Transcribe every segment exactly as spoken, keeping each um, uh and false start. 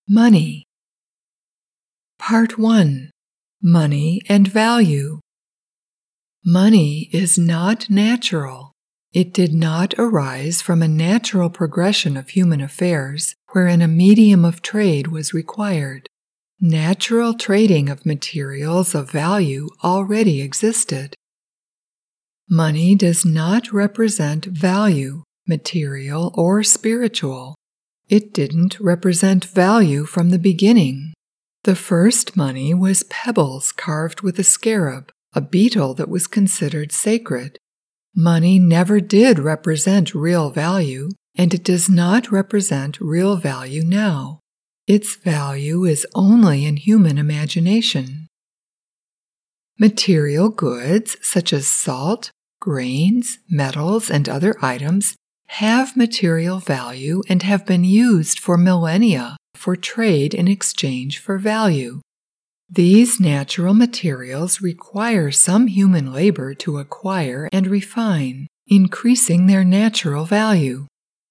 Money. Part one. Money and Value. Money is not natural. It did not arise from a natural progression of human affairs wherein a medium of trade was required. Natural trading of materials of value already existed. Money does not represent value, material or spiritual. It didn't represent value from the beginning. The first money was pebbles carved with a scarab, a beetle that was considered sacred. Money never did represent real value, and it does not represent real value now. Its value is only in human imagination. Material goods such as salt, grains, metals, and other items have material value and have been used for millennia for trade in exchange for value. These natural materials require some human labor to acquire and refine, increasing their natural value.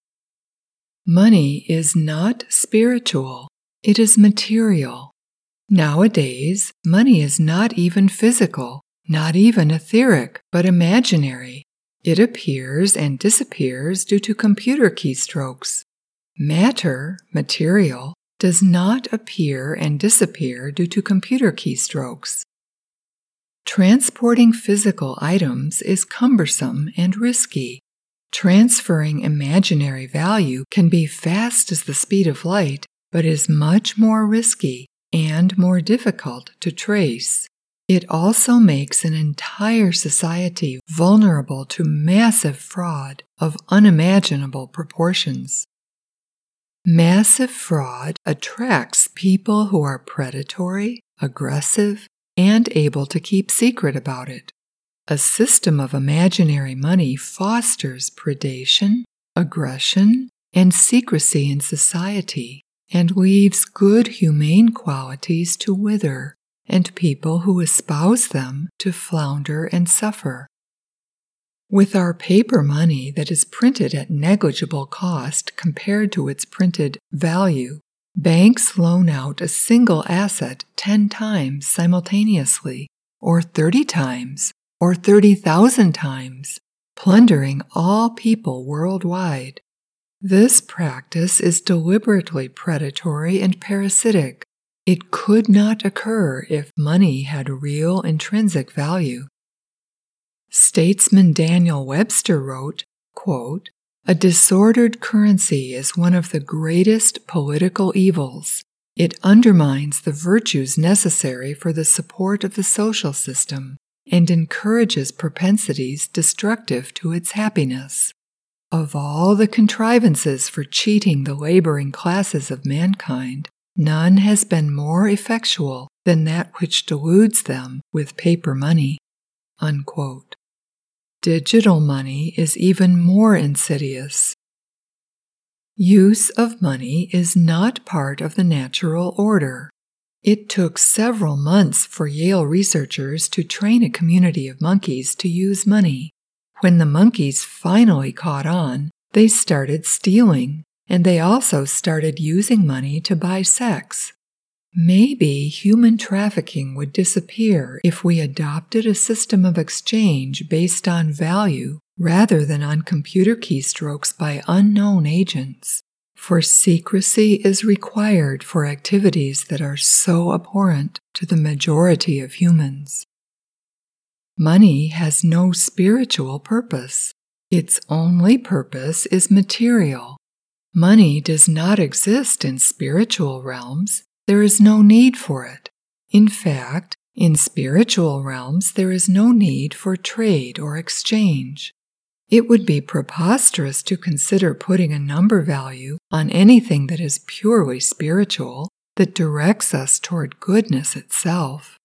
Money is not spiritual, it is material. Nowadays, money is not even physical, not even etheric, but imaginary. It appears and disappears due to computer keystrokes. Matter, material, does not appear and disappear due to computer keystrokes. Transporting physical items is cumbersome and risky. Transferring imaginary value can be fast as the speed of light, but is much more risky and more difficult to trace. It also makes an entire society vulnerable to massive fraud of unimaginable proportions. Massive fraud attracts people who are predatory, aggressive, and able to keep secret about it. A system of imaginary money fosters predation, aggression, and secrecy in society, and leaves good humane qualities to wither, and people who espouse them to flounder and suffer. With our paper money that is printed at negligible cost compared to its printed value, banks loan out a single asset ten times simultaneously, or thirty times, or thirty thousand times, plundering all people worldwide. This practice is deliberately predatory and parasitic. It could not occur if money had real intrinsic value. Statesman Daniel Webster wrote, quote, "A disordered currency is one of the greatest political evils. It undermines the virtues necessary for the support of the social system and encourages propensities destructive to its happiness. Of all the contrivances for cheating the laboring classes of mankind, none has been more effectual than that which deludes them with paper money." Unquote. Digital money is even more insidious. Use of money is not part of the natural order. It took several months for Yale researchers to train a community of monkeys to use money. When the monkeys finally caught on, they started stealing, and they also started using money to buy sex. Maybe human trafficking would disappear if we adopted a system of exchange based on value rather than on computer keystrokes by unknown agents, for secrecy is required for activities that are so abhorrent to the majority of humans. Money has no spiritual purpose. Its only purpose is material. Money does not exist in spiritual realms. There is no need for it. In fact, in spiritual realms, there is no need for trade or exchange. It would be preposterous to consider putting a number value on anything that is purely spiritual, that directs us toward goodness itself.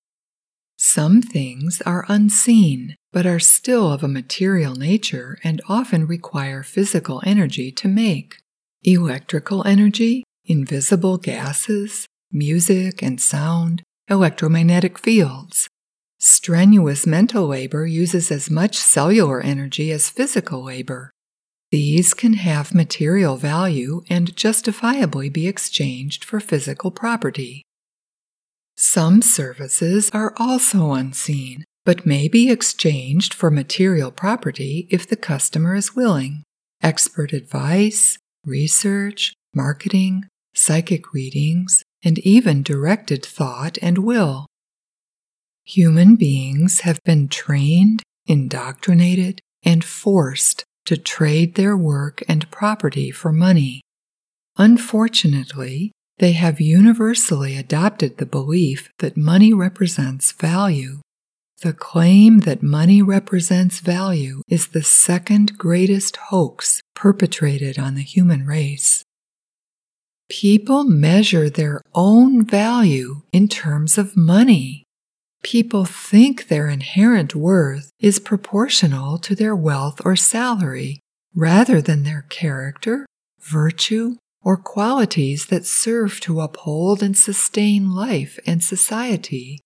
Some things are unseen, but are still of a material nature and often require physical energy to make. Electrical energy, invisible gases, music and sound, electromagnetic fields. Strenuous mental labor uses as much cellular energy as physical labor. These can have material value and justifiably be exchanged for physical property. Some services are also unseen, but may be exchanged for material property if the customer is willing. Expert advice, research, marketing, psychic readings, and even directed thought and will. Human beings have been trained, indoctrinated, and forced to trade their work and property for money. Unfortunately, they have universally adopted the belief that money represents value. The claim that money represents value is the second greatest hoax perpetrated on the human race. People measure their own value in terms of money. People think their inherent worth is proportional to their wealth or salary, rather than their character, virtue, or qualities that serve to uphold and sustain life and society.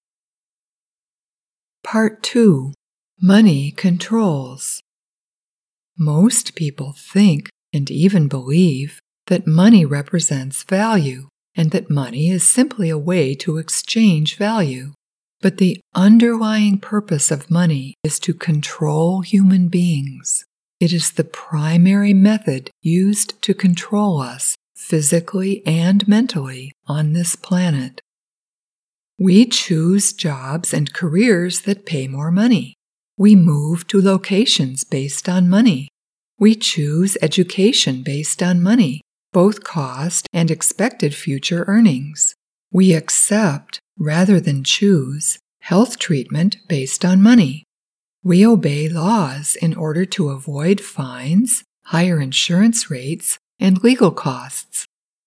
Part two. Money controls. Most people think and even believe that money represents value and that money is simply a way to exchange value. But the underlying purpose of money is to control human beings. It is the primary method used to control us physically and mentally on this planet. We choose jobs and careers that pay more money. We move to locations based on money. We choose education based on money, both cost and expected future earnings. We accept, rather than choose, health treatment based on money. We obey laws in order to avoid fines, higher insurance rates, and legal costs.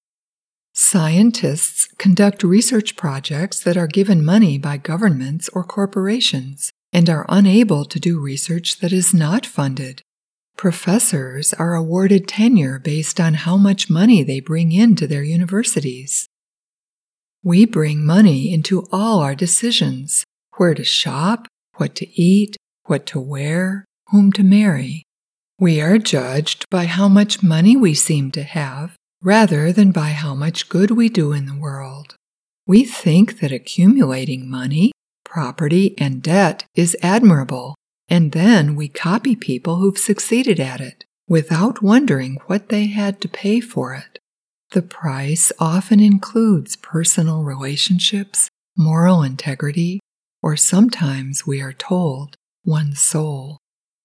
Scientists conduct research projects that are given money by governments or corporations and are unable to do research that is not funded. Professors are awarded tenure based on how much money they bring into their universities. We bring money into all our decisions: where to shop, what to eat, what to wear, whom to marry. We are judged by how much money we seem to have, rather than by how much good we do in the world. We think that accumulating money, property, and debt is admirable, and then we copy people who've succeeded at it, without wondering what they had to pay for it. The price often includes personal relationships, moral integrity, or sometimes, we are told, one's soul.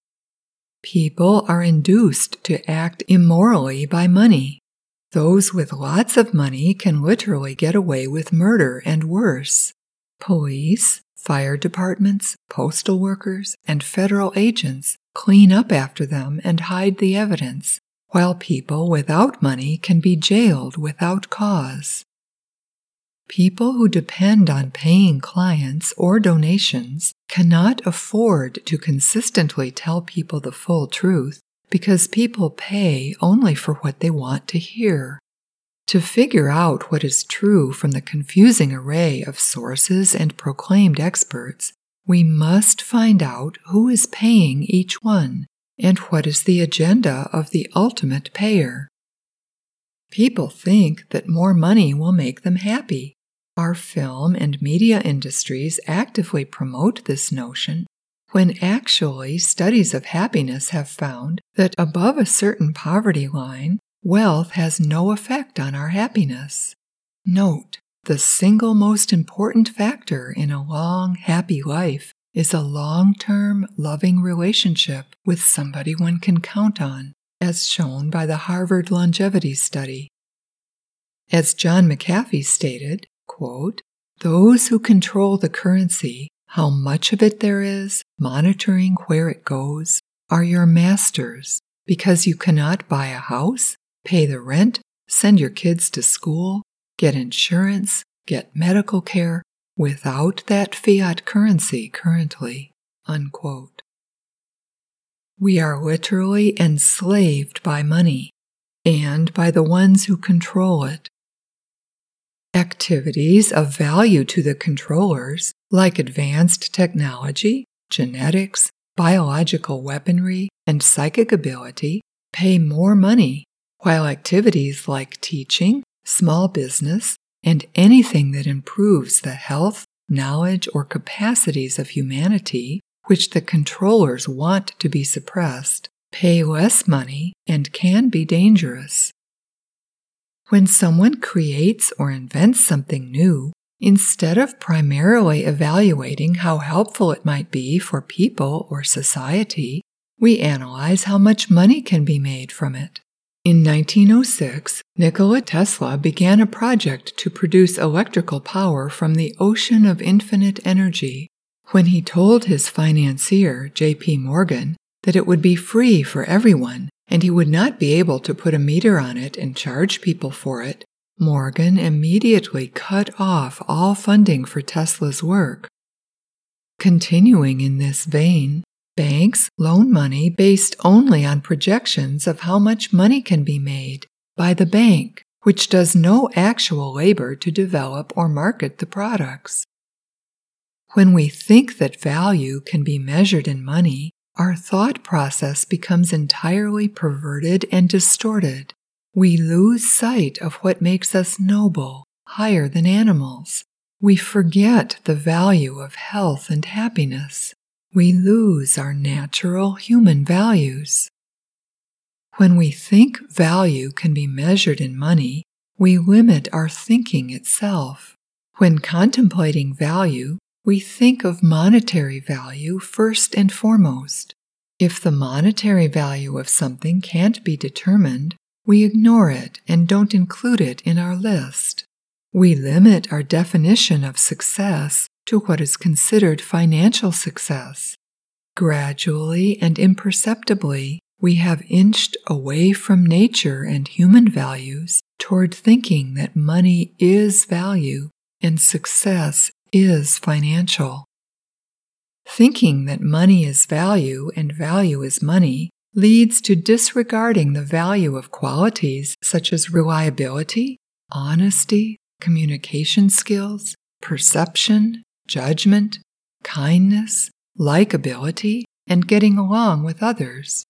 People are induced to act immorally by money. Those with lots of money can literally get away with murder and worse. Police, fire departments, postal workers, and federal agents clean up after them and hide the evidence, while people without money can be jailed without cause. People who depend on paying clients or donations cannot afford to consistently tell people the full truth because people pay only for what they want to hear. To figure out what is true from the confusing array of sources and proclaimed experts, we must find out who is paying each one and what is the agenda of the ultimate payer. People think that more money will make them happy. Our film and media industries actively promote this notion, when actually studies of happiness have found that above a certain poverty line, wealth has no effect on our happiness. Note, the single most important factor in a long, happy life is a long-term, loving relationship with somebody one can count on, as shown by the Harvard Longevity Study. As John McAfee stated, quote, "Those who control the currency, how much of it there is, monitoring where it goes, are your masters, because you cannot buy a house, pay the rent, send your kids to school, get insurance, get medical care, without that fiat currency currently." Unquote. We are literally enslaved by money, and by the ones who control it. Activities of value to the controllers, like advanced technology, genetics, biological weaponry, and psychic ability, pay more money, while activities like teaching, small business, and anything that improves the health, knowledge, or capacities of humanity, which the controllers want to be suppressed, pay less money and can be dangerous. When someone creates or invents something new, instead of primarily evaluating how helpful it might be for people or society, we analyze how much money can be made from it. In nineteen oh six, Nikola Tesla began a project to produce electrical power from the ocean of infinite energy. When he told his financier, J P Morgan, that it would be free for everyone and he would not be able to put a meter on it and charge people for it, Morgan immediately cut off all funding for Tesla's work. Continuing in this vein, banks loan money based only on projections of how much money can be made by the bank, which does no actual labor to develop or market the products. When we think that value can be measured in money, our thought process becomes entirely perverted and distorted. We lose sight of what makes us noble, higher than animals. We forget the value of health and happiness. We lose our natural human values. When we think value can be measured in money, we limit our thinking itself. When contemplating value, we think of monetary value first and foremost. If the monetary value of something can't be determined, we ignore it and don't include it in our list. We limit our definition of success to what is considered financial success. Gradually and imperceptibly, we have inched away from nature and human values toward thinking that money is value and success is financial. Thinking that money is value and value is money leads to disregarding the value of qualities such as reliability, honesty, communication skills, perception, judgment, kindness, likability, and getting along with others.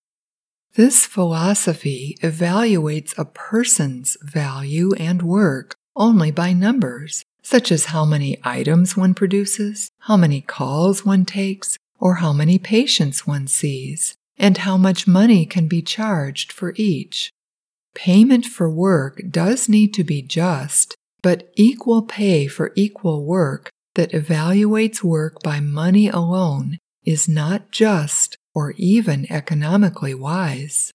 This philosophy evaluates a person's value and work only by numbers, such as how many items one produces, how many calls one takes, or how many patients one sees, and how much money can be charged for each. Payment for work does need to be just, but equal pay for equal work that evaluates work by money alone is not just or even economically wise.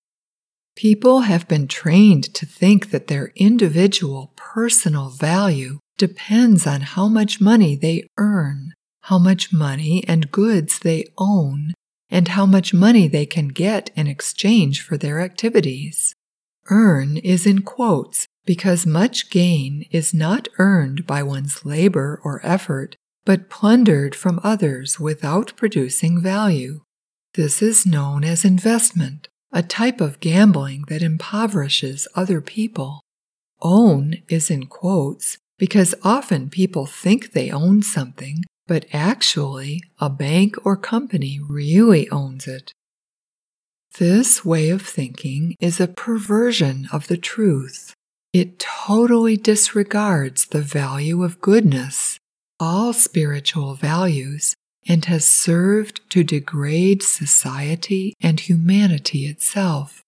People have been trained to think that their individual personal value depends on how much money they earn, how much money and goods they own, and how much money they can get in exchange for their activities. Earn is in quotes because much gain is not earned by one's labor or effort, but plundered from others without producing value. This is known as investment, a type of gambling that impoverishes other people. Own is in quotes because often people think they own something, but actually a bank or company really owns it. This way of thinking is a perversion of the truth. It totally disregards the value of goodness, all spiritual values, and has served to degrade society and humanity itself.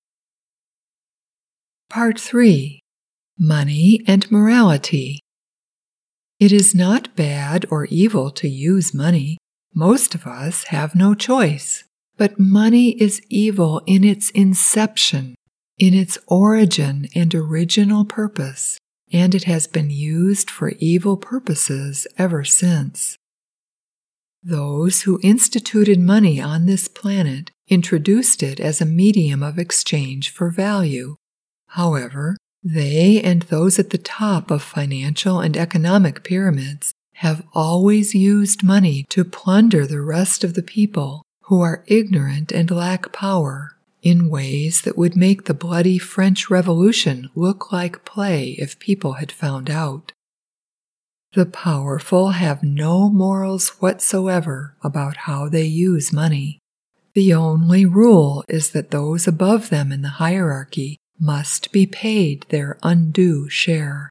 Part three. Money and Morality. It is not bad or evil to use money. Most of us have no choice. But money is evil in its inception, in its origin and original purpose, and it has been used for evil purposes ever since. Those who instituted money on this planet introduced it as a medium of exchange for value. However, they and those at the top of financial and economic pyramids have always used money to plunder the rest of the people who are ignorant and lack power, in ways that would make the bloody French Revolution look like play if people had found out. The powerful have no morals whatsoever about how they use money. The only rule is that those above them in the hierarchy must be paid their undue share.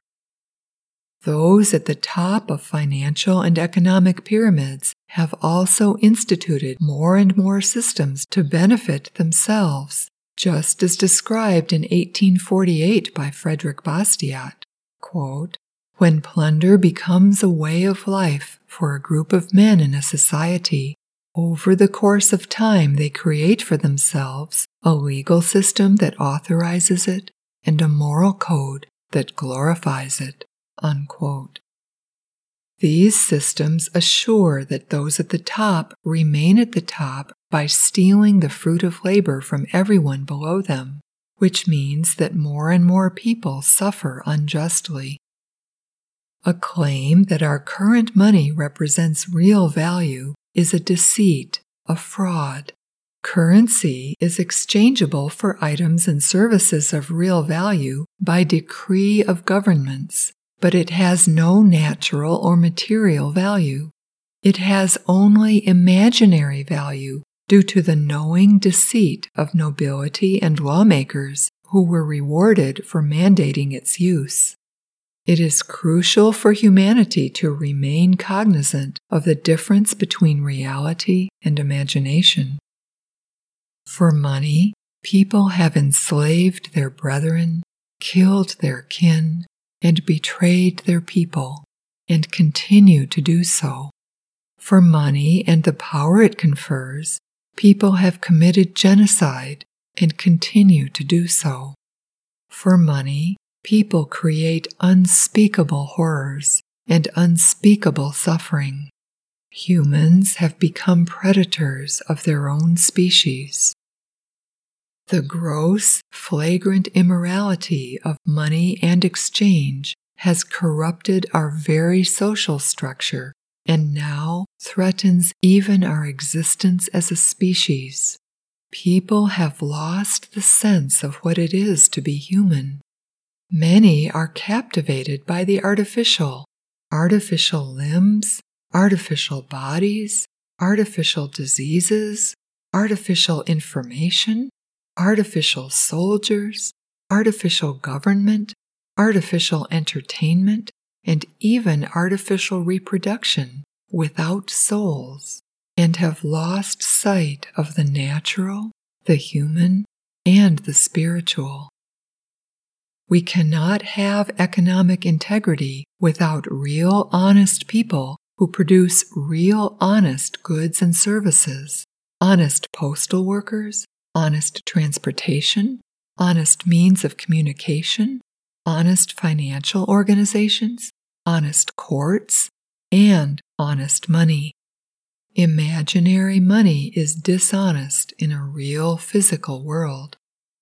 Those at the top of financial and economic pyramids have also instituted more and more systems to benefit themselves, just as described in eighteen forty-eight by Frederick Bastiat. Quote, "When plunder becomes a way of life for a group of men in a society, over the course of time they create for themselves a legal system that authorizes it and a moral code that glorifies it." Unquote. These systems assure that those at the top remain at the top by stealing the fruit of labor from everyone below them, which means that more and more people suffer unjustly. A claim that our current money represents real value is a deceit, a fraud. Currency is exchangeable for items and services of real value by decree of governments, but it has no natural or material value. It has only imaginary value due to the knowing deceit of nobility and lawmakers who were rewarded for mandating its use. It is crucial for humanity to remain cognizant of the difference between reality and imagination. For money, people have enslaved their brethren, killed their kin, and betrayed their people, and continue to do so. For money and the power it confers, people have committed genocide and continue to do so. For money, people create unspeakable horrors and unspeakable suffering. Humans have become predators of their own species. The gross, flagrant immorality of money and exchange has corrupted our very social structure and now threatens even our existence as a species. People have lost the sense of what it is to be human. Many are captivated by the artificial, artificial limbs, artificial bodies, artificial diseases, artificial information, artificial soldiers, artificial government, artificial entertainment, and even artificial reproduction without souls, and have lost sight of the natural, the human, and the spiritual. We cannot have economic integrity without real honest people who produce real honest goods and services, honest postal workers, honest transportation, honest means of communication, honest financial organizations, honest courts, and honest money. Imaginary money is dishonest in a real physical world.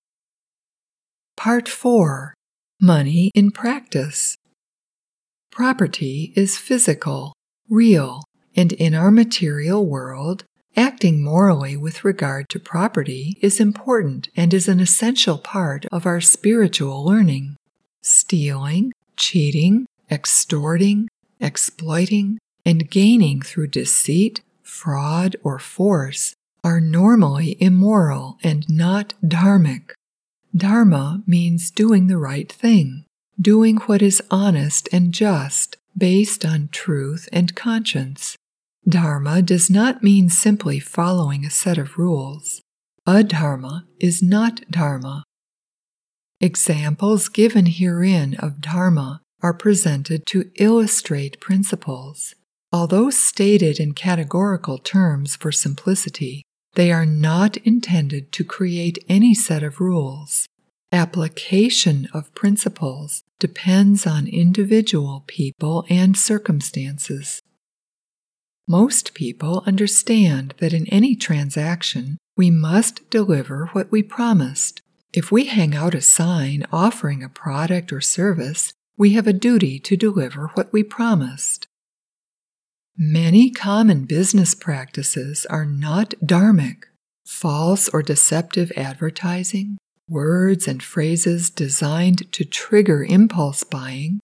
Part four. Money in practice. Property is physical, real, and in our material world, acting morally with regard to property is important and is an essential part of our spiritual learning. Stealing, cheating, extorting, exploiting, and gaining through deceit, fraud, or force are normally immoral and not dharmic. Dharma means doing the right thing, doing what is honest and just, based on truth and conscience. Dharma does not mean simply following a set of rules. Adharma is not dharma. Examples given herein of dharma are presented to illustrate principles. Although stated in categorical terms for simplicity, they are not intended to create any set of rules. Application of principles depends on individual people and circumstances. Most people understand that in any transaction, we must deliver what we promised. If we hang out a sign offering a product or service, we have a duty to deliver what we promised. Many common business practices are not dharmic. False or deceptive advertising, words and phrases designed to trigger impulse buying,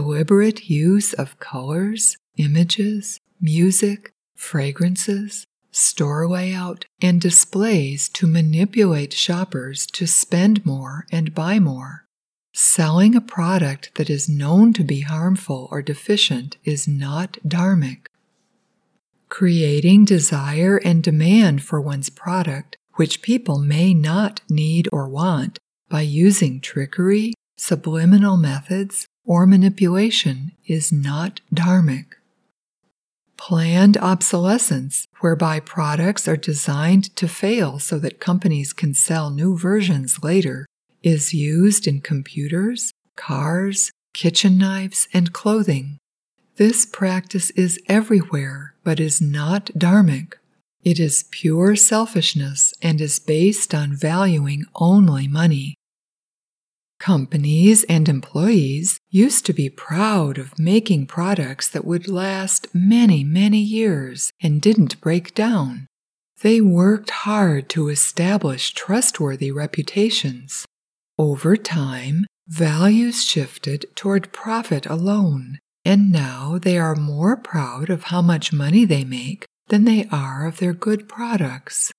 deliberate use of colors, images, music, fragrances, store layout, and displays to manipulate shoppers to spend more and buy more. Selling a product that is known to be harmful or deficient is not dharmic. Creating desire and demand for one's product, which people may not need or want, by using trickery, subliminal methods, or manipulation is not dharmic. Planned obsolescence, whereby products are designed to fail so that companies can sell new versions later, is used in computers, cars, kitchen knives, and clothing. This practice is everywhere, but is not dharmic. It is pure selfishness and is based on valuing only money. Companies and employees used to be proud of making products that would last many, many years and didn't break down. They worked hard to establish trustworthy reputations. Over time, values shifted toward profit alone, and now they are more proud of how much money they make than they are of their good products.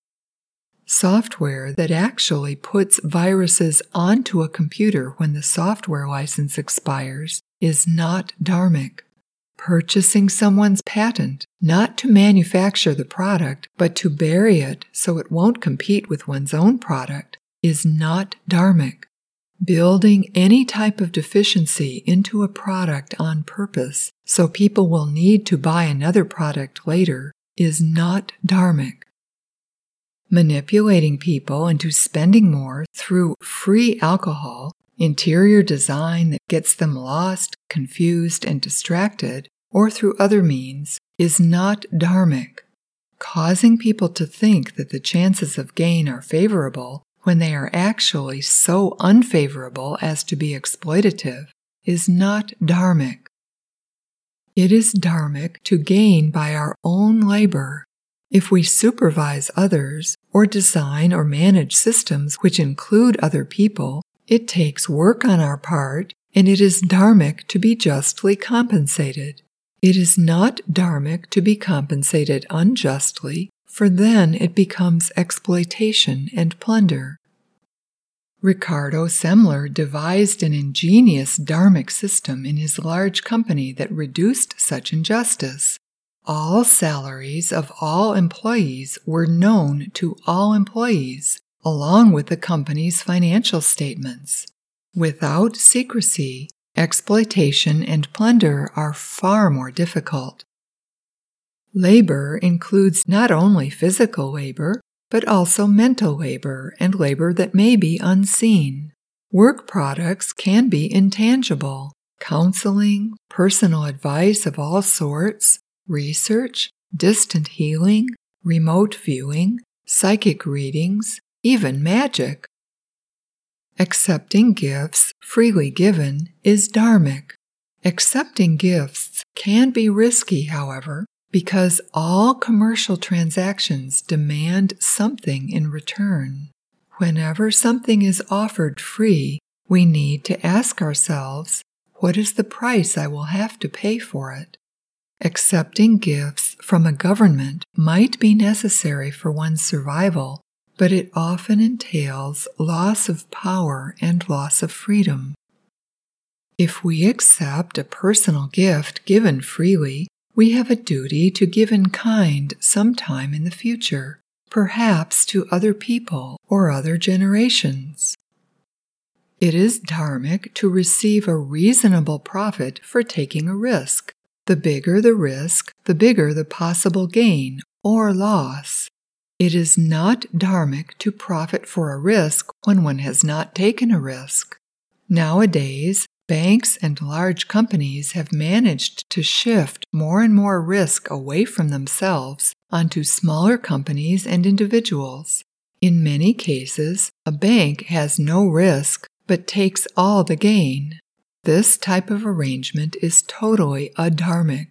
Software that actually puts viruses onto a computer when the software license expires is not dharmic. Purchasing someone's patent, not to manufacture the product, but to bury it so it won't compete with one's own product, is not dharmic. Building any type of deficiency into a product on purpose so people will need to buy another product later is not dharmic. Manipulating people into spending more through free alcohol, interior design that gets them lost, confused, and distracted, or through other means, is not dharmic. Causing people to think that the chances of gain are favorable when they are actually so unfavorable as to be exploitative is not dharmic. It is dharmic to gain by our own labor. If we supervise others, or design or manage systems which include other people, it takes work on our part, and it is dharmic to be justly compensated. It is not dharmic to be compensated unjustly, for then it becomes exploitation and plunder. Ricardo Semler devised an ingenious dharmic system in his large company that reduced such injustice. All salaries of all employees were known to all employees, along with the company's financial statements. Without secrecy, exploitation and plunder are far more difficult. Labor includes not only physical labor, but also mental labor and labor that may be unseen. Work products can be intangible. Counseling, personal advice of all sorts, research, distant healing, remote viewing, psychic readings, even magic. Accepting gifts freely given is dharmic. Accepting gifts can be risky, however, because all commercial transactions demand something in return. Whenever something is offered free, we need to ask ourselves, what is the price I will have to pay for it? Accepting gifts from a government might be necessary for one's survival, but it often entails loss of power and loss of freedom. If we accept a personal gift given freely, we have a duty to give in kind sometime in the future, perhaps to other people or other generations. It is dharmic to receive a reasonable profit for taking a risk. The bigger the risk, the bigger the possible gain or loss. It is not dharmic to profit for a risk when one has not taken a risk. Nowadays, banks and large companies have managed to shift more and more risk away from themselves onto smaller companies and individuals. In many cases, a bank has no risk but takes all the gain. This type of arrangement is totally adharmic.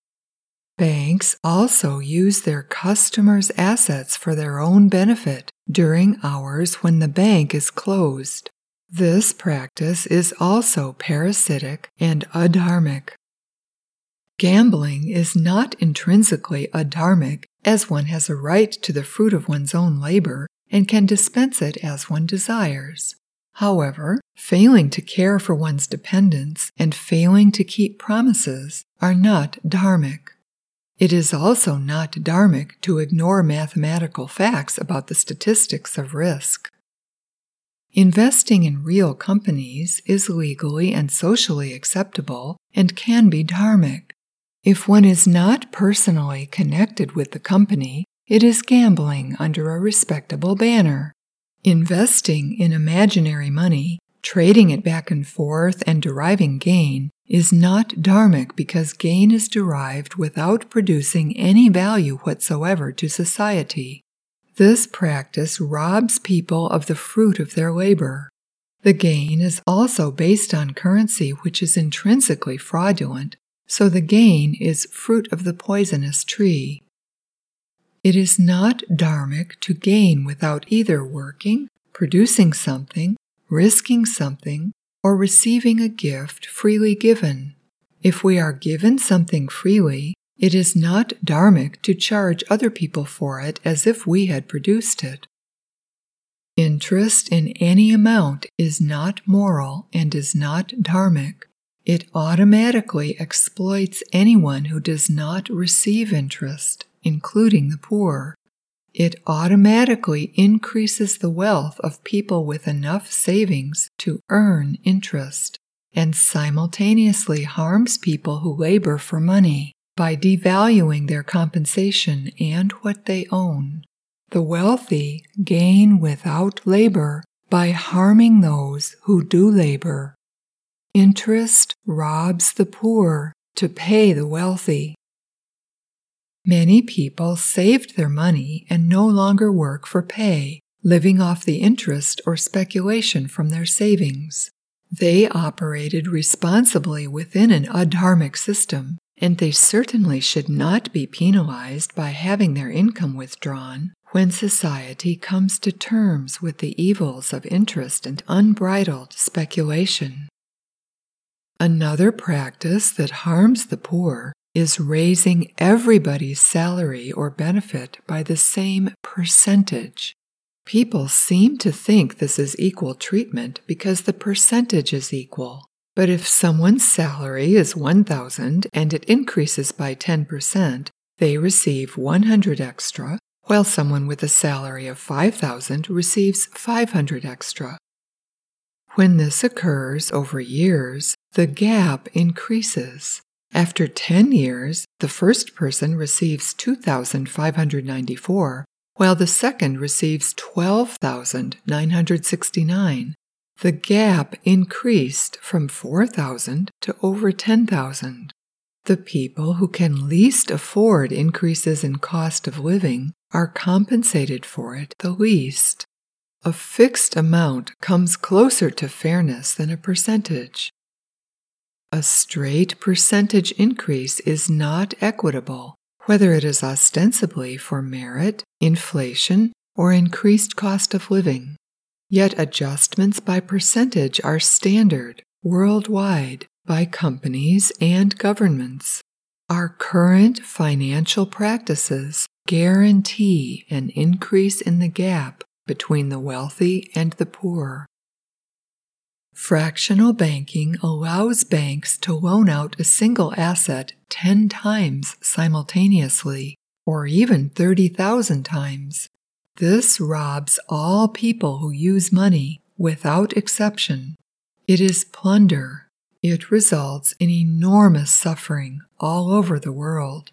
Banks also use their customers' assets for their own benefit during hours when the bank is closed. This practice is also parasitic and adharmic. Gambling is not intrinsically adharmic, as one has a right to the fruit of one's own labor and can dispense it as one desires. However, failing to care for one's dependents and failing to keep promises are not dharmic. It is also not dharmic to ignore mathematical facts about the statistics of risk. Investing in real companies is legally and socially acceptable and can be dharmic. If one is not personally connected with the company, it is gambling under a respectable banner. Investing in imaginary money, trading it back and forth and deriving gain is not dharmic because gain is derived without producing any value whatsoever to society. This practice robs people of the fruit of their labor. The gain is also based on currency which is intrinsically fraudulent, so the gain is fruit of the poisonous tree. It is not dharmic to gain without either working, producing something, risking something, or receiving a gift freely given. If we are given something freely, it is not dharmic to charge other people for it as if we had produced it. Interest in any amount is not moral and is not dharmic. It automatically exploits anyone who does not receive interest, including the poor. It automatically increases the wealth of people with enough savings to earn interest, and simultaneously harms people who labor for money by devaluing their compensation and what they own. The wealthy gain without labor by harming those who do labor. Interest robs the poor to pay the wealthy. Many people saved their money and no longer work for pay, living off the interest or speculation from their savings. They operated responsibly within an adharmic system, and they certainly should not be penalized by having their income withdrawn when society comes to terms with the evils of interest and unbridled speculation. Another practice that harms the poor is raising everybody's salary or benefit by the same percentage. People seem to think this is equal treatment because the percentage is equal. But if someone's salary is one thousand and it increases by ten percent, they receive one hundred extra, while someone with a salary of five thousand receives five hundred extra. When this occurs over years, the gap increases. After ten years, the first person receives two thousand five hundred ninety-four, while the second receives twelve thousand nine hundred sixty-nine. The gap increased from four thousand to over ten thousand. The people who can least afford increases in cost of living are compensated for it the least. A fixed amount comes closer to fairness than a percentage. A straight percentage increase is not equitable, whether it is ostensibly for merit, inflation, or increased cost of living. Yet adjustments by percentage are standard worldwide by companies and governments. Our current financial practices guarantee an increase in the gap between the wealthy and the poor. Fractional banking allows banks to loan out a single asset ten times simultaneously, or even thirty thousand times. This robs all people who use money, without exception. It is plunder. It results in enormous suffering all over the world.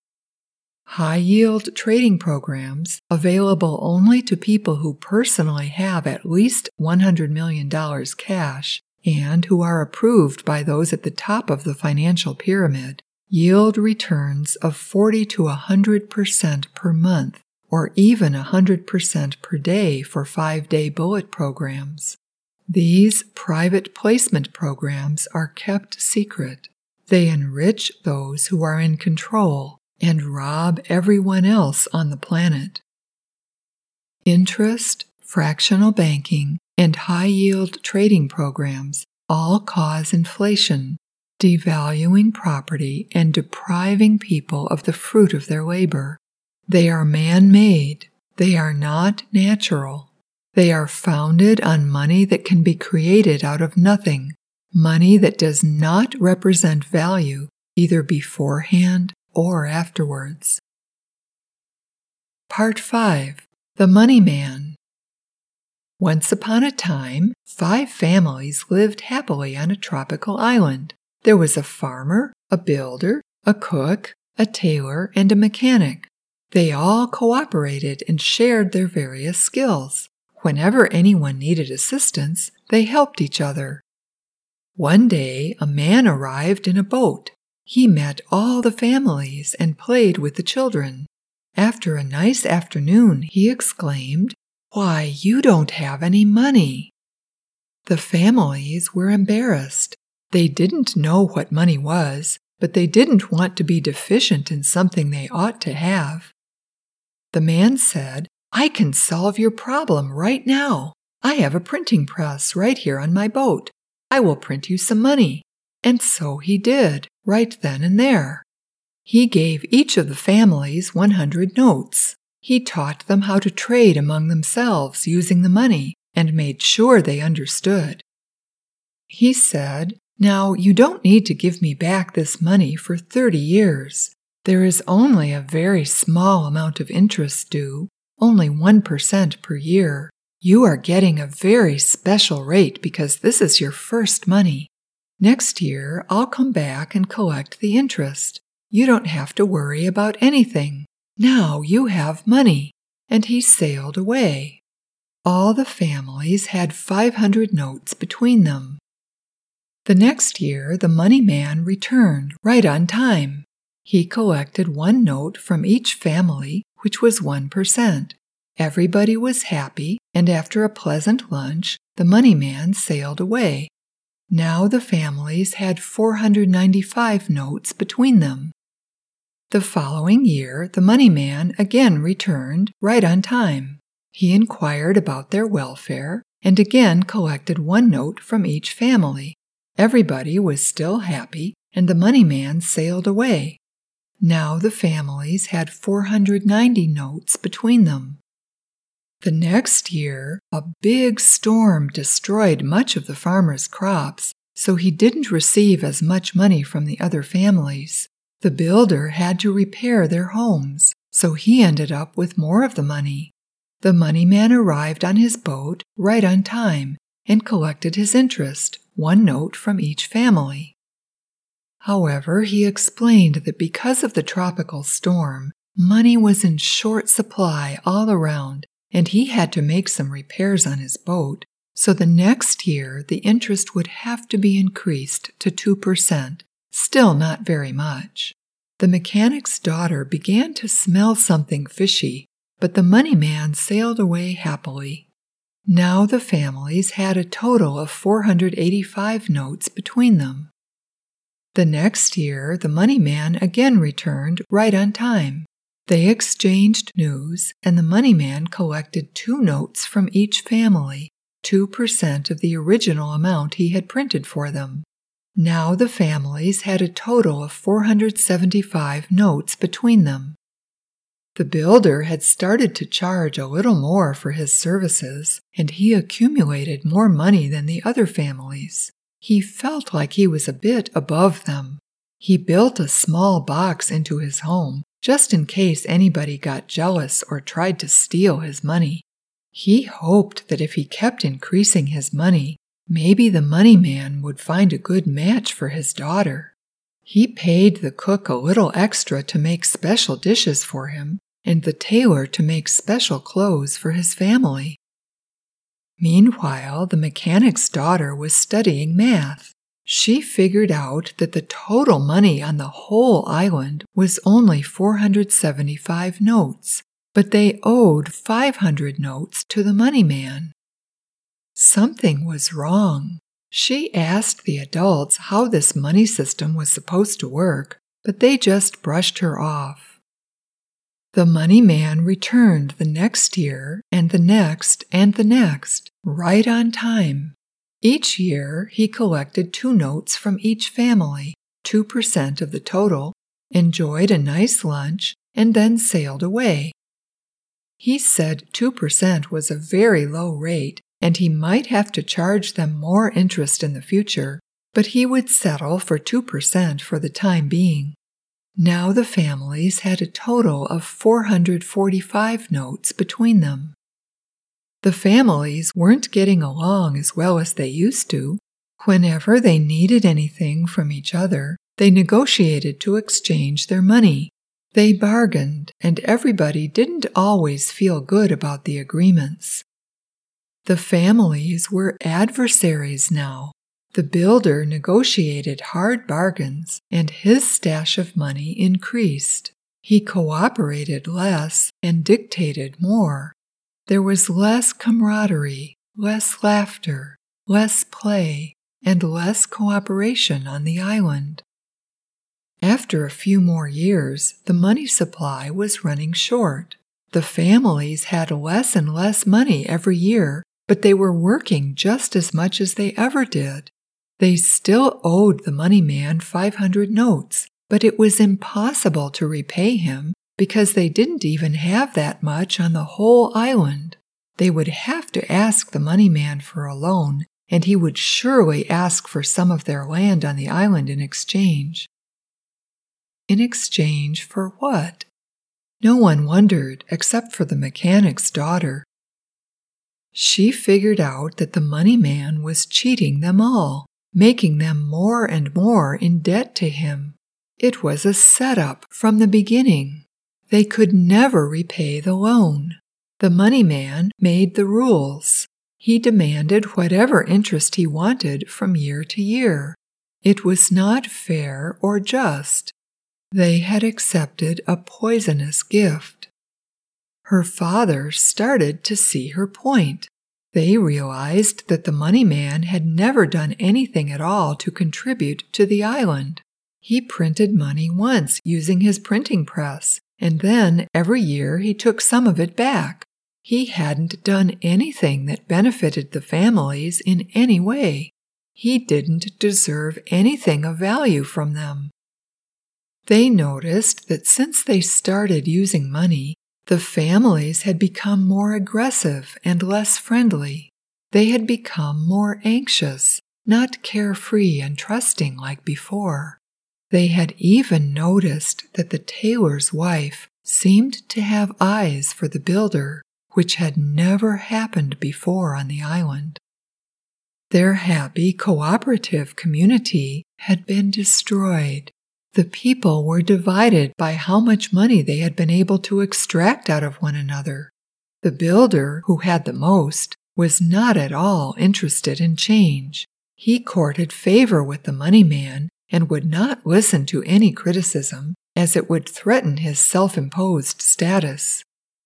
High-yield trading programs, available only to people who personally have at least one hundred million dollars cash and who are approved by those at the top of the financial pyramid, yield returns of forty to one hundred percent per month, or even one hundred percent per day for five-day bullet programs. These private placement programs are kept secret. They enrich those who are in control and rob everyone else on the planet. Interest, fractional banking, and high-yield trading programs all cause inflation. devaluing property and depriving people of the fruit of their labor. They are man-made. They are not natural. They are founded on money that can be created out of nothing, money that does not represent value either beforehand or afterwards. Part five. The Money Man. Once upon a time, five families lived happily on a tropical island. There was a farmer, a builder, a cook, a tailor, and a mechanic. They all cooperated and shared their various skills. Whenever anyone needed assistance, they helped each other. One day, a man arrived in a boat. He met all the families and played with the children. After a nice afternoon, he exclaimed, "Why, you don't have any money!" The families were embarrassed. They didn't know what money was, but they didn't want to be deficient in something they ought to have. The man said, "I can solve your problem right now. I have a printing press right here on my boat. I will print you some money." And so he did, right then and there. He gave each of the families one hundred notes. He taught them how to trade among themselves using the money and made sure they understood. He said, "Now you don't need to give me back this money for thirty years. There is only a very small amount of interest due, only one percent per year. You are getting a very special rate because this is your first money. Next year, I'll come back and collect the interest. You don't have to worry about anything. Now you have money." And he sailed away. All the families had five hundred notes between them. The next year, the money man returned right on time. He collected one note from each family, which was one percent. Everybody was happy, and after a pleasant lunch, the money man sailed away. Now the families had four hundred ninety-five notes between them. The following year, the money man again returned right on time. He inquired about their welfare and again collected one note from each family. Everybody was still happy, and the money man sailed away. Now the families had four hundred ninety notes between them. The next year, a big storm destroyed much of the farmer's crops, so he didn't receive as much money from the other families. The builder had to repair their homes, so he ended up with more of the money. The money man arrived on his boat right on time and collected his interest, one note from each family. However, he explained that because of the tropical storm, money was in short supply all around, and he had to make some repairs on his boat, so the next year the interest would have to be increased to two percent, still not very much. The mechanic's daughter began to smell something fishy, but the money man sailed away happily. Now the families had a total of four hundred eighty-five notes between them. The next year, the money man again returned right on time. They exchanged news, and the money man collected two notes from each family, two percent of the original amount he had printed for them. Now the families had a total of four hundred seventy-five notes between them. The builder had started to charge a little more for his services, and he accumulated more money than the other families. He felt like he was a bit above them. He built a small box into his home, just in case anybody got jealous or tried to steal his money. He hoped that if he kept increasing his money, maybe the money man would find a good match for his daughter. He paid the cook a little extra to make special dishes for him, and the tailor to make special clothes for his family. Meanwhile, the mechanic's daughter was studying math. She figured out that the total money on the whole island was only four hundred seventy-five notes, but they owed five hundred notes to the money man. Something was wrong. She asked the adults how this money system was supposed to work, but they just brushed her off. The money man returned the next year, and the next, and the next, right on time. Each year, he collected two notes from each family, two percent of the total, enjoyed a nice lunch, and then sailed away. He said two percent was a very low rate, and he might have to charge them more interest in the future, but he would settle for two percent for the time being. Now the families had a total of four hundred forty-five notes between them. The families weren't getting along as well as they used to. Whenever they needed anything from each other, they negotiated to exchange their money. They bargained, and everybody didn't always feel good about the agreements. The families were adversaries now. The builder negotiated hard bargains, and his stash of money increased. He cooperated less and dictated more. There was less camaraderie, less laughter, less play, and less cooperation on the island. After a few more years, the money supply was running short. The families had less and less money every year, but they were working just as much as they ever did. They still owed the money man five hundred notes, but it was impossible to repay him because they didn't even have that much on the whole island. They would have to ask the money man for a loan, and he would surely ask for some of their land on the island in exchange. In exchange for what? No one wondered except for the mechanic's daughter. She figured out that the money man was cheating them all, making them more and more in debt to him. It was a setup from the beginning. They could never repay the loan. The money man made the rules. He demanded whatever interest he wanted from year to year. It was not fair or just. They had accepted a poisonous gift. Her father started to see her point. They realized that the money man had never done anything at all to contribute to the island. He printed money once using his printing press, and then every year he took some of it back. He hadn't done anything that benefited the families in any way. He didn't deserve anything of value from them. They noticed that since they started using money, the families had become more aggressive and less friendly. They had become more anxious, not carefree and trusting like before. They had even noticed that the tailor's wife seemed to have eyes for the builder, which had never happened before on the island. Their happy, cooperative community had been destroyed. The people were divided by how much money they had been able to extract out of one another. The builder, who had the most, was not at all interested in change. He courted favor with the money man and would not listen to any criticism, as it would threaten his self-imposed status.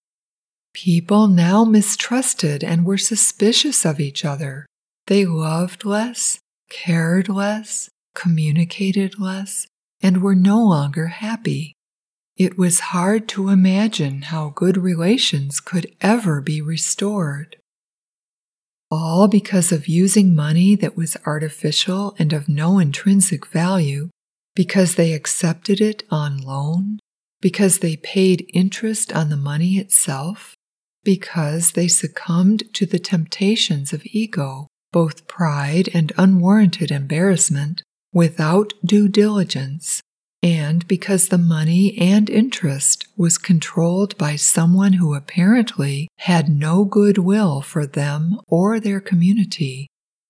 People now mistrusted and were suspicious of each other. They loved less, cared less, communicated less, and were no longer happy. It was hard to imagine how good relations could ever be restored. All because of using money that was artificial and of no intrinsic value, because they accepted it on loan, because they paid interest on the money itself, because they succumbed to the temptations of ego, both pride and unwarranted embarrassment, without due diligence, and because the money and interest was controlled by someone who apparently had no goodwill for them or their community.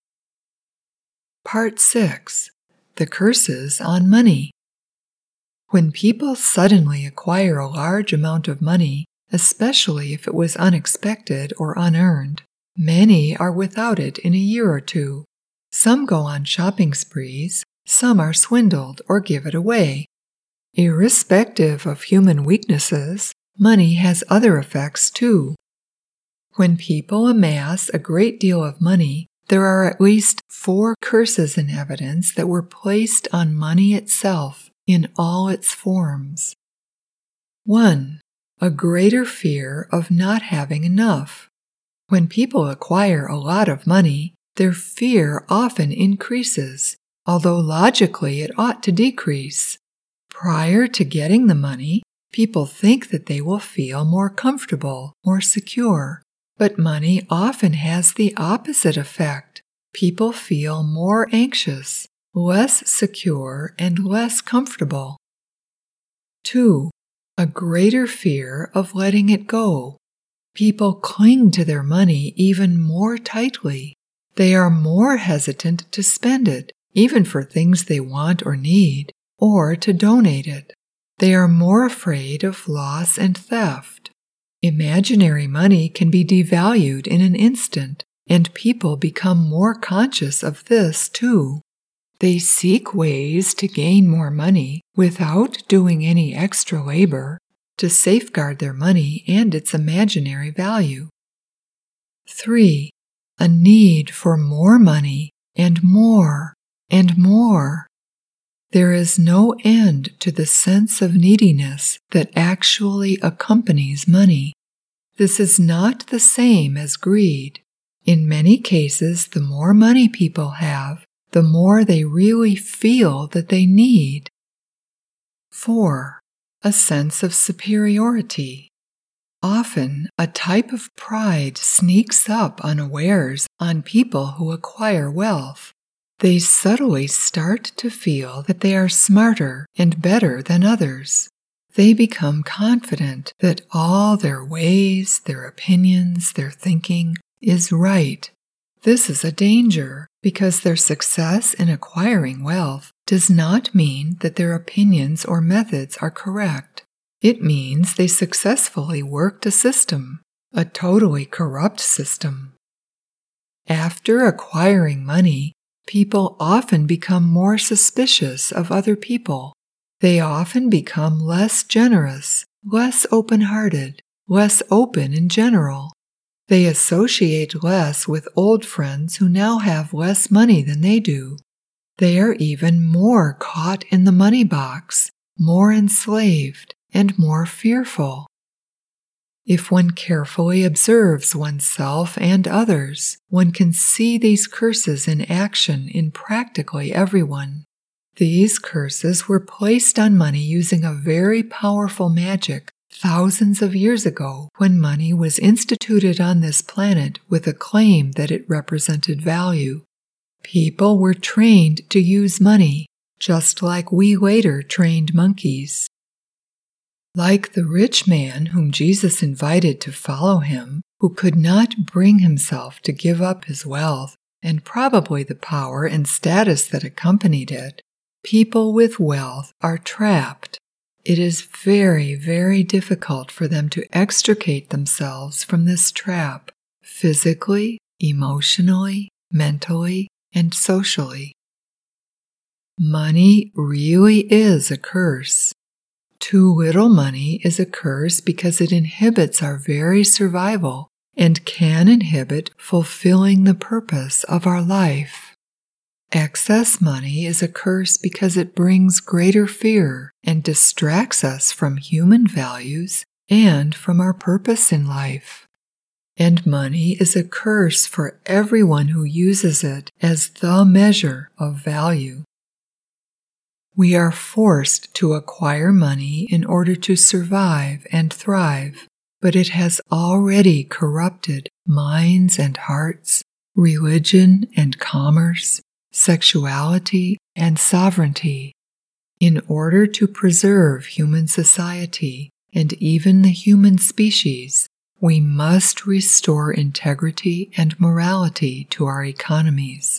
Part six. The Curses on Money. When people suddenly acquire a large amount of money, especially if it was unexpected or unearned, many are without it in a year or two. Some go on shopping sprees, some are swindled or give it away. Irrespective of human weaknesses, money has other effects too. When people amass a great deal of money, there are at least four curses in evidence that were placed on money itself in all its forms. one. A greater fear of not having enough. When people acquire a lot of money, their fear often increases, although logically it ought to decrease. Prior to getting the money, people think that they will feel more comfortable, more secure. But money often has the opposite effect. People feel more anxious, less secure, and less comfortable. two. A greater fear of letting it go. People cling to their money even more tightly. They are more hesitant to spend it, even for things they want or need, or to donate it. They are more afraid of loss and theft. Imaginary money can be devalued in an instant, and people become more conscious of this too. They seek ways to gain more money without doing any extra labor to safeguard their money and its imaginary value. three. A need for more money and more and more. There is no end to the sense of neediness that actually accompanies money. This is not the same as greed. In many cases, the more money people have, the more they really feel that they need. four. A sense of superiority. Often, a type of pride sneaks up unawares on people who acquire wealth. They subtly start to feel that they are smarter and better than others. They become confident that all their ways, their opinions, their thinking is right. This is a danger because their success in acquiring wealth does not mean that their opinions or methods are correct. It means they successfully worked a system, a totally corrupt system. After acquiring money, people often become more suspicious of other people. They often become less generous, less open-hearted, less open in general. They associate less with old friends who now have less money than they do. They are even more caught in the money box, more enslaved, and more fearful. If one carefully observes oneself and others, one can see these curses in action in practically everyone. These curses were placed on money using a very powerful magic thousands of years ago when money was instituted on this planet with a claim that it represented value. People were trained to use money, just like we later trained monkeys. Like the rich man whom Jesus invited to follow him, who could not bring himself to give up his wealth and probably the power and status that accompanied it, people with wealth are trapped. It is very, very difficult for them to extricate themselves from this trap, physically, emotionally, mentally, and socially. Money really is a curse. Too little money is a curse because it inhibits our very survival and can inhibit fulfilling the purpose of our life. Excess money is a curse because it brings greater fear and distracts us from human values and from our purpose in life. And money is a curse for everyone who uses it as the measure of value. We are forced to acquire money in order to survive and thrive, but it has already corrupted minds and hearts, religion and commerce, sexuality and sovereignty. In order to preserve human society and even the human species, we must restore integrity and morality to our economies.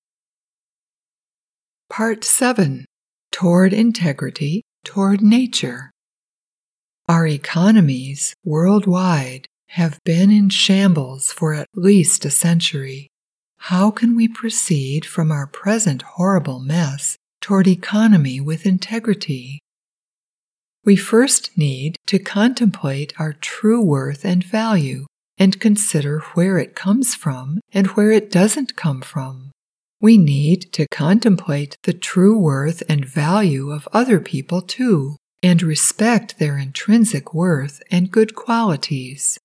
Part seven. Toward integrity, toward nature. Our economies worldwide have been in shambles for at least a century. How can we proceed from our present horrible mess toward economy with integrity? We first need to contemplate our true worth and value and consider where it comes from and where it doesn't come from. We need to contemplate the true worth and value of other people too, and respect their intrinsic worth and good qualities.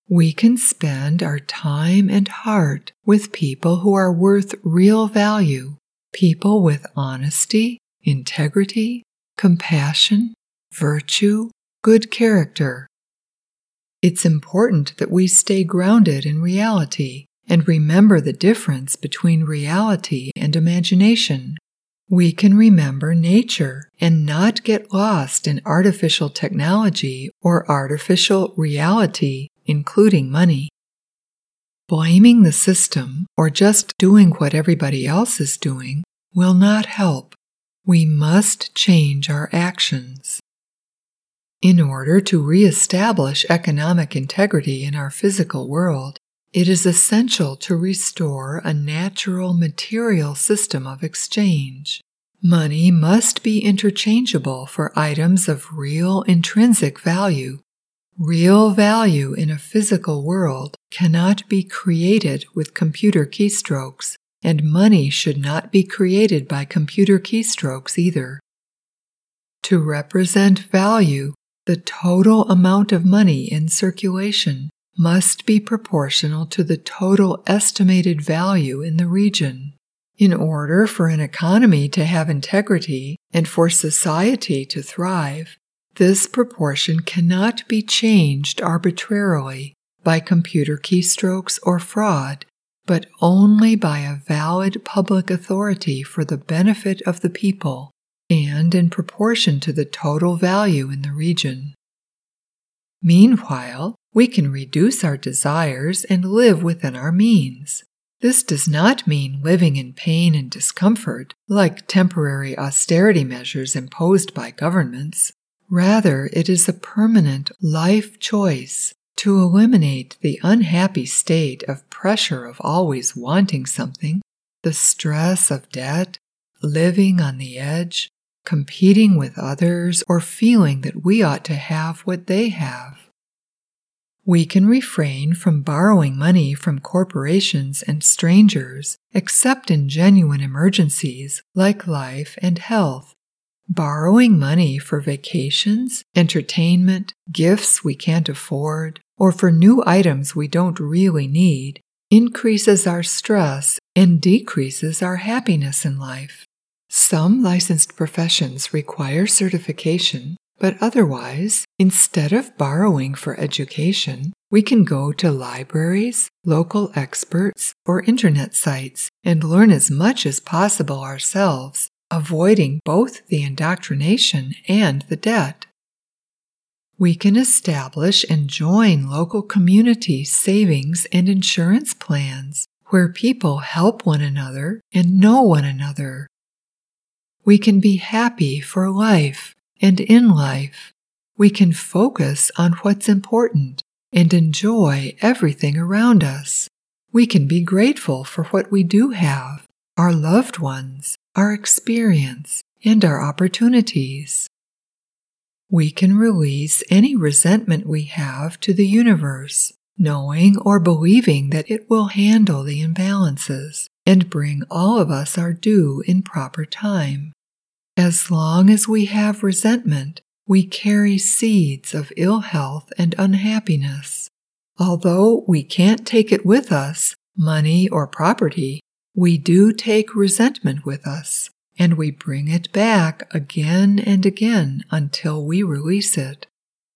We can spend our time and heart with people who are worth real value, people with honesty, integrity, compassion, virtue, good character. It's important that we stay grounded in reality and remember the difference between reality and imagination. We can remember nature and not get lost in artificial technology or artificial reality, including money. Blaming the system or just doing what everybody else is doing will not help. We must change our actions. In order to reestablish economic integrity in our physical world, it is essential to restore a natural material system of exchange. Money must be interchangeable for items of real intrinsic value. Real value in a physical world cannot be created with computer keystrokes, and money should not be created by computer keystrokes either. To represent value, the total amount of money in circulation must be proportional to the total estimated value in the region. In order for an economy to have integrity and for society to thrive, this proportion cannot be changed arbitrarily by computer keystrokes or fraud, but only by a valid public authority for the benefit of the people and in proportion to the total value in the region. Meanwhile, we can reduce our desires and live within our means. This does not mean living in pain and discomfort, like temporary austerity measures imposed by governments. Rather, it is a permanent life choice to eliminate the unhappy state of pressure of always wanting something, the stress of debt, living on the edge, competing with others, or feeling that we ought to have what they have. We can refrain from borrowing money from corporations and strangers, except in genuine emergencies like life and health. Borrowing money for vacations, entertainment, gifts we can't afford, or for new items we don't really need increases our stress and decreases our happiness in life. Some licensed professions require certification, but otherwise, instead of borrowing for education, we can go to libraries, local experts, or internet sites and learn as much as possible ourselves, avoiding both the indoctrination and the debt. We can establish and join local community savings and insurance plans where people help one another and know one another. We can be happy for life and in life. We can focus on what's important and enjoy everything around us. We can be grateful for what we do have, our loved ones, our experience, and our opportunities. We can release any resentment we have to the universe, knowing or believing that it will handle the imbalances and bring all of us our due in proper time. As long as we have resentment, we carry seeds of ill health and unhappiness. Although we can't take it with us, money or property, we do take resentment with us, and we bring it back again and again until we release it.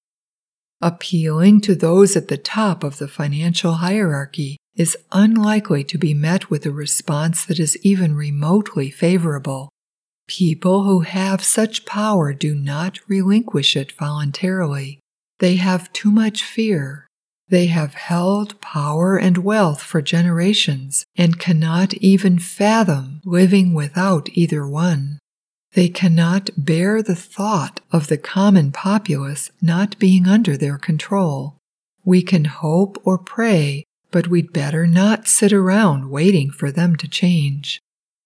Appealing to those at the top of the financial hierarchy is unlikely to be met with a response that is even remotely favorable. People who have such power do not relinquish it voluntarily. They have too much fear. They have held power and wealth for generations and cannot even fathom living without either one. They cannot bear the thought of the common populace not being under their control. We can hope or pray, but we'd better not sit around waiting for them to change.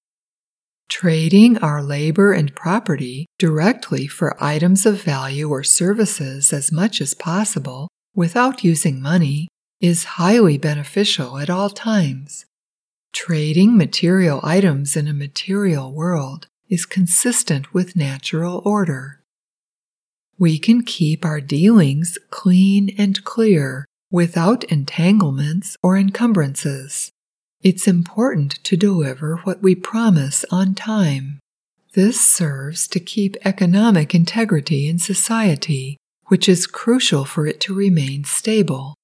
Trading our labor and property directly for items of value or services as much as possible without using money is highly beneficial at all times. Trading material items in a material world is consistent with natural order. We can keep our dealings clean and clear without entanglements or encumbrances. It's important to deliver what we promise on time. This serves to keep economic integrity in society, which is crucial for it to remain stable.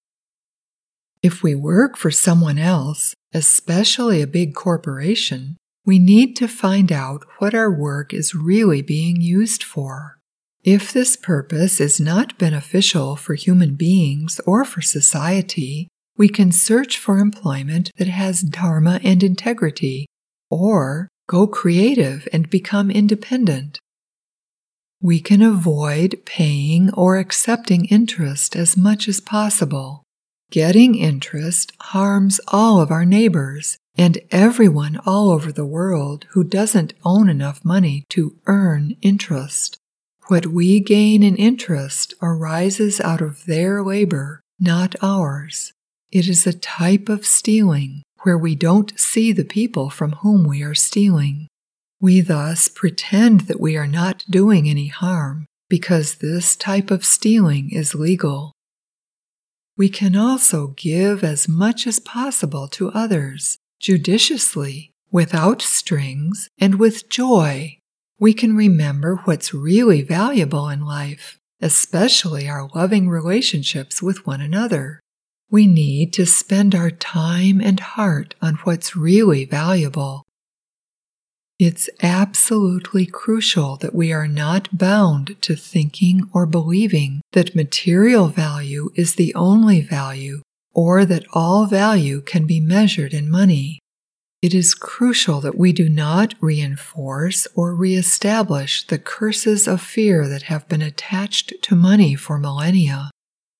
If we work for someone else, especially a big corporation, we need to find out what our work is really being used for. If this purpose is not beneficial for human beings or for society, we can search for employment that has dharma and integrity, or go creative and become independent. We can avoid paying or accepting interest as much as possible. Getting interest harms all of our neighbors and everyone all over the world who doesn't own enough money to earn interest. What we gain in interest arises out of their labor, not ours. It is a type of stealing where we don't see the people from whom we are stealing. We thus pretend that we are not doing any harm because this type of stealing is legal. We can also give as much as possible to others, judiciously, without strings, and with joy. We can remember what's really valuable in life, especially our loving relationships with one another. We need to spend our time and heart on what's really valuable. It's absolutely crucial that we are not bound to thinking or believing that material value is the only value, or that all value can be measured in money. It is crucial that we do not reinforce or reestablish the curses of fear that have been attached to money for millennia.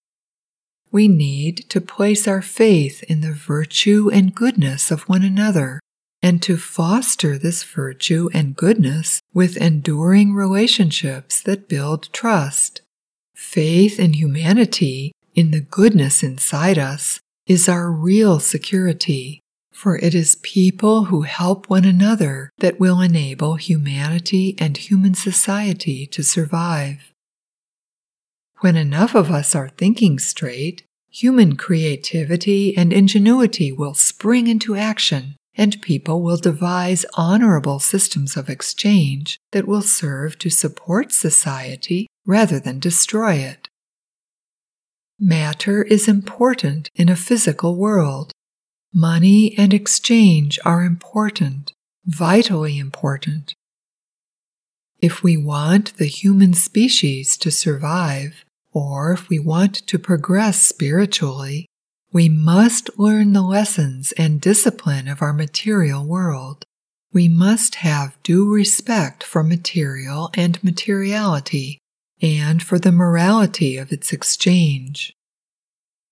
We need to place our faith in the virtue and goodness of one another, and to foster this virtue and goodness with enduring relationships that build trust. Faith in humanity, in the goodness inside us, is our real security, for it is people who help one another that will enable humanity and human society to survive. When enough of us are thinking straight, human creativity and ingenuity will spring into action, and people will devise honorable systems of exchange that will serve to support society rather than destroy it. Matter is important in a physical world. Money and exchange are important, vitally important. If we want the human species to survive, or if we want to progress spiritually, we must learn the lessons and discipline of our material world. We must have due respect for material and materiality, and for the morality of its exchange.